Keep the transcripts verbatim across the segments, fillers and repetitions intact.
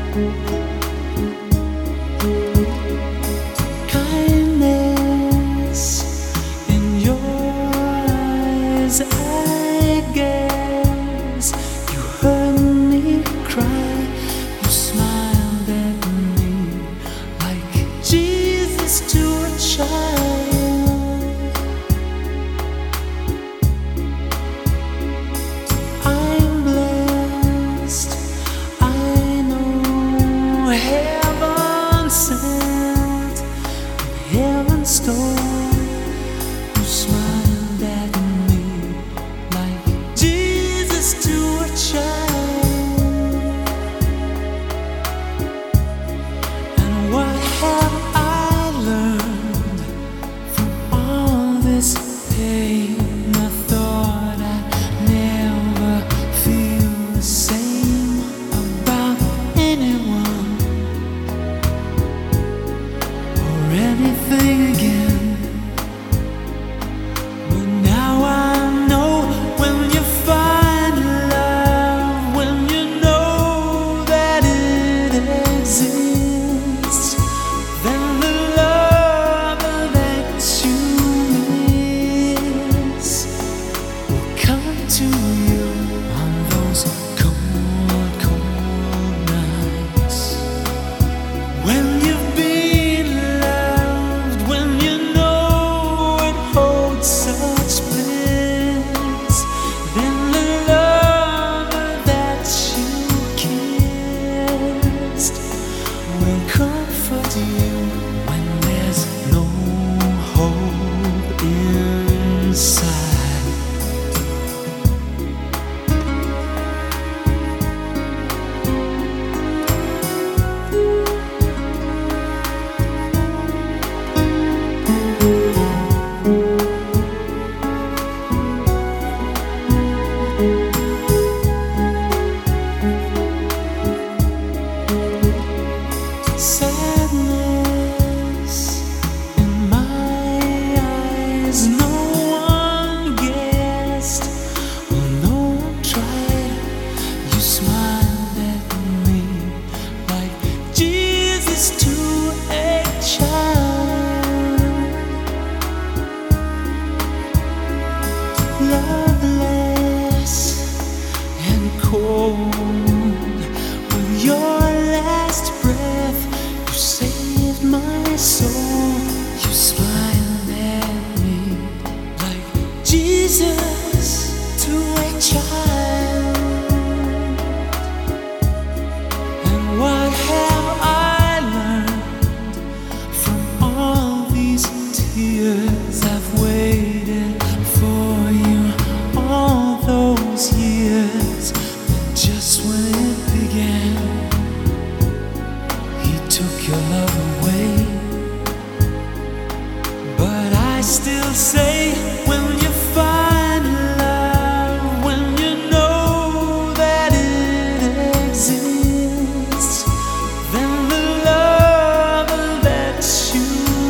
Kindness in your eyes, I guess. You heard me cry, you smiled at me like Jesus to a child. I'm blessed, I know heaven sent, heaven stole. You smiled at me like Jesus to a child. And what have I learned from all this pain? I thought I'd never feel the same about anyone or anything again. But now I know, when you find love, when you know that it exists, then the love that you miss will come to you on those cold, cold nights. When you've been loved, when you know it holds such bliss, then the love that you kissed will comfort you when there's no hope inside. Sadness in my eyes, no one guessed, well, no one tried. You smiled at me like Jesus to a child. Loveless and cold, with your last breath, you saved my soul. You smiled at me like Jesus to a child. And what have I learned from all these tears? I've waited for you all those years, and just when it began, He took your love away. But I still say, when you find love, when you know that it exists, then the love that you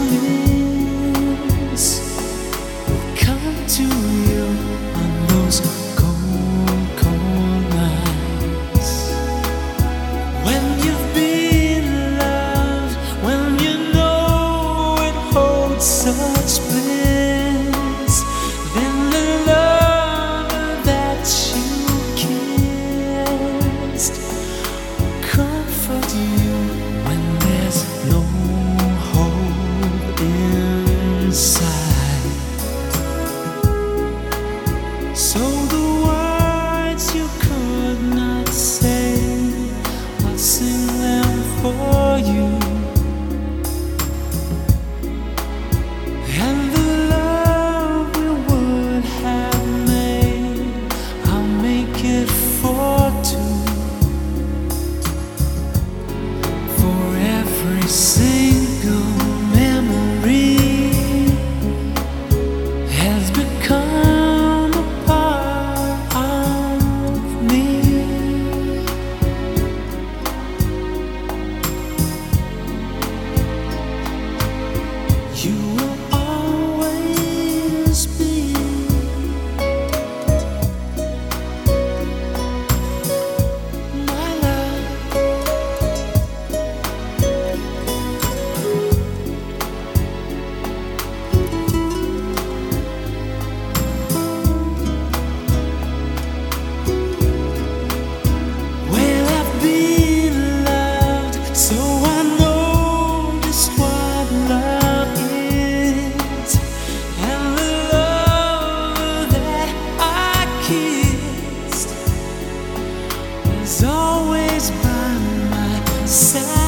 miss will come to you on those cold, cold nights. When you've been loved, when you know it holds such bliss, then the love that you kissed will comfort you when there's no hope inside. So the words you could not say, I'll sing them for you. And the love we would have made, I'll make it for two. is always by my side.